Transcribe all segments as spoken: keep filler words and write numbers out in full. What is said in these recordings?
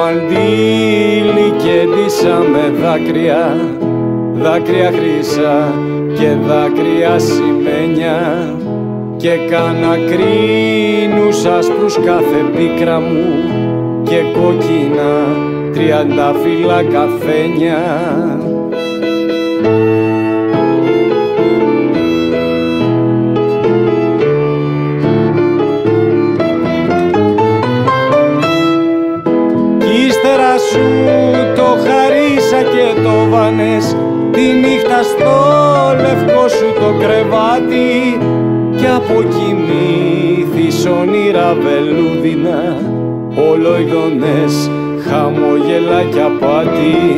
μαντίλι και ντύσαμε δάκρυα, δάκρυα χρυσά και δάκρυα σημαίνια, και κάνα κρίνους άσπρους κάθε πίκρα μου και κόκκινα τριαντάφυλλα καφένια. Κι ύστερα σου το χαρίσα και το βάνες τη νύχτα στο λευκό σου το κρεβάτι, κι αποκοιμήθης όνειρα βελούδινα, ολοειδονές χαμόγελα κι απάτη.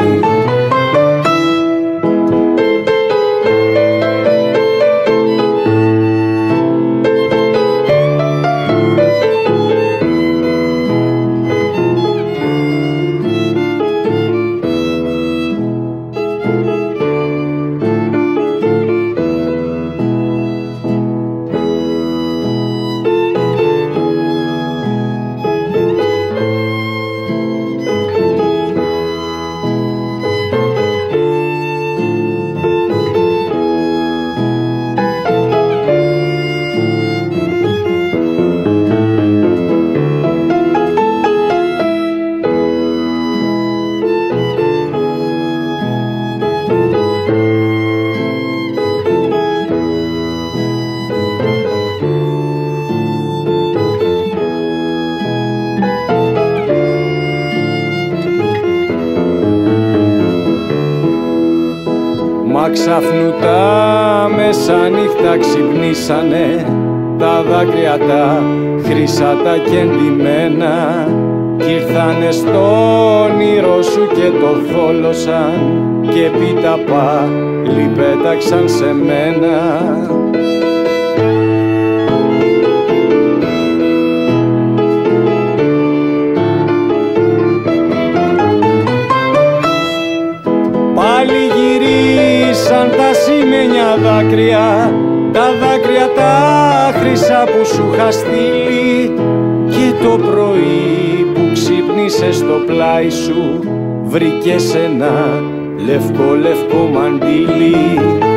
Μα ξαφνού τα μεσάνυχτα ξυπνήσανε τα δάκρυα τα χρυσά τα κεντυμένα, κι ήρθανε στο όνειρο σου και το θόλωσαν, και πίτα πάλι πέταξαν σε μένα. Πάλι γυρίσαν τα σήμενια δάκρυα, τα δάκρυα τα χρυσά που σου είχα στείλει, και το πρωί που ξύπνησες στο πλάι σου βρήκες ένα λευκό λευκό μαντίλι.